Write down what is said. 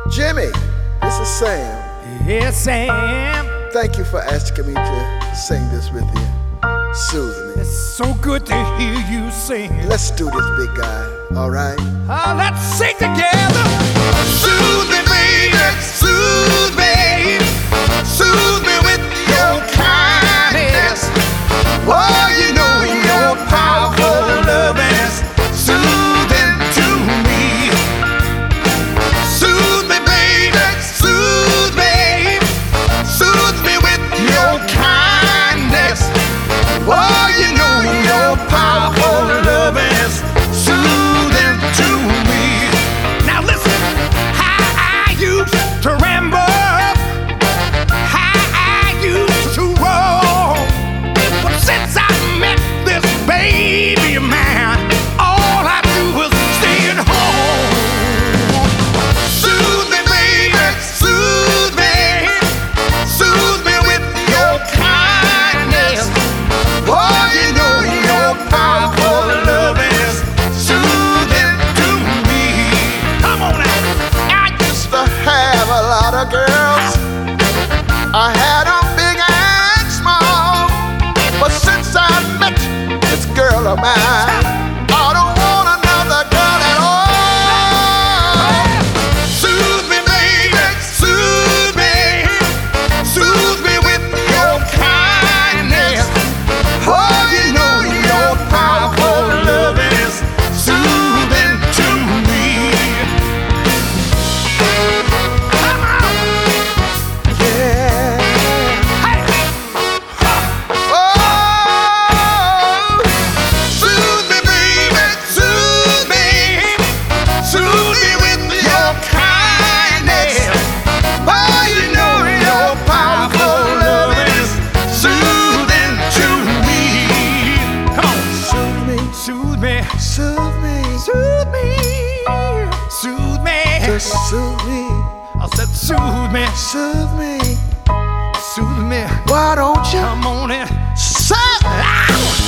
Jimmy, this is Sam. Yes, Sam. Thank you for asking me to sing this with you. Soothe me. It's so good to hear you sing. Let's do this, big guy, all right? Let's sing together. Soothe me, baby, soothe me. Soothe me with your kindness. Oh, you know your powerful love is soothing to me. Soothe me, baby, soothe me. Soothe me with your kindness. Oh, you know your powerful love is soothing to me. Now listen, how I used to ramble, how I used to roll, but since I met this baby of mine, all I do is stay at home. Soothe me, baby, soothe me. Soothe me with your kindness. Oh, you know your powerful love is soothing to me. Come on now. I used to have a lot of girls. I had them big and small. But since I met this girl of mine, I don't want another girl at all. Soothe me, baby, soothe me. Soothe me with your kindness. Oh, you know your powerful love is soothing to me. Come on. Yeah. Hey. Oh, soothe me, baby, soothe me. Soothe me with your kindness. Oh, you know your powerful love is soothing to me. Come on. Soothe me, Soothe me. soothe me, Soothe me. Soothe me. just soothe me, I said soothe me. soothe me. Soothe me. Why don't you Come on in. say? Ow!